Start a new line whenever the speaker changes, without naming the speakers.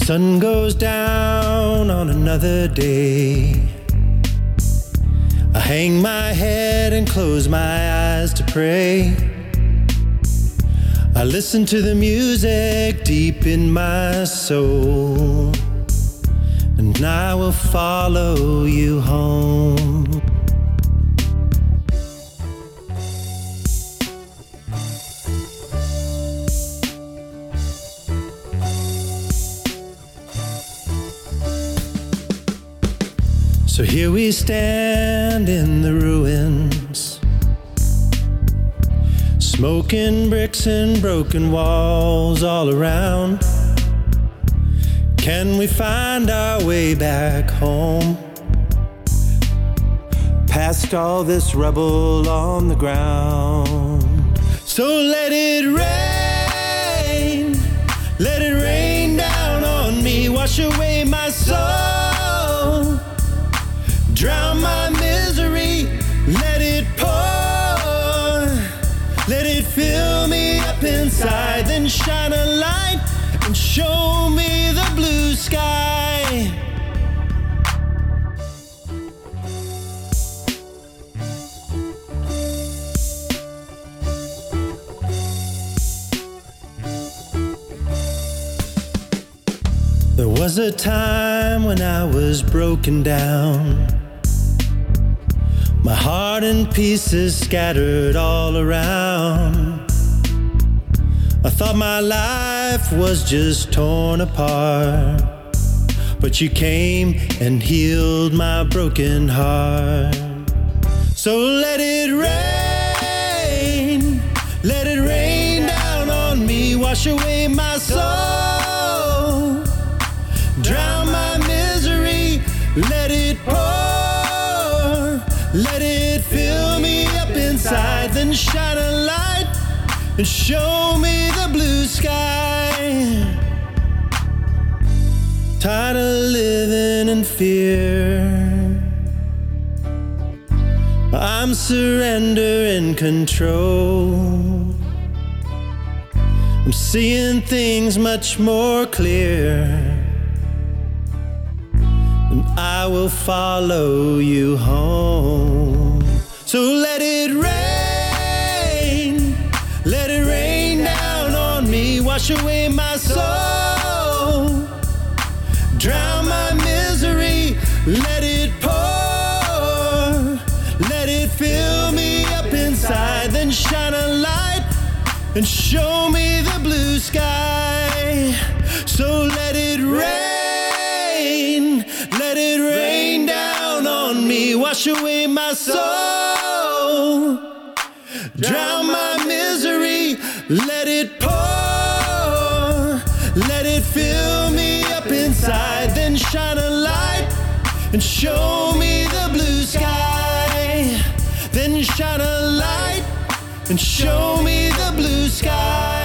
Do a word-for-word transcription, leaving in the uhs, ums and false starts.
Sun goes down on another day. I hang my head and close my eyes to pray. I listen to the music deep in my soul, and I will follow you home. So here we stand in the ruins, smoking bricks and broken walls all around. Can we find our way back home, past all this rubble on the ground? So let it rain, let it rain down on me, wash away my soul, drown my misery, let it pour, let it fill me up inside, then shine a light and show me the blue sky. There was a time when I was broken down, my heart in pieces scattered all around. I thought my life was just torn apart, but you came and healed my broken heart. So let it rain, let it rain down on me, wash away my soul, drown my misery, let it pour, let it fill me up inside, then shine a light and show me the blue sky. Tired of living in fear, I'm surrendering control. I'm seeing things much more clear, and I will follow you home. So let it rain, let it rain down on me, wash away my soul, drown my misery, let it pour, let it fill me up inside, then shine a light and show me the blue sky. So let it rain, let it rain down on me, wash away my soul, drown my misery, let it pour, let it fill me up inside, then shine a light and show me the blue sky. Then shine a light and show me the blue sky.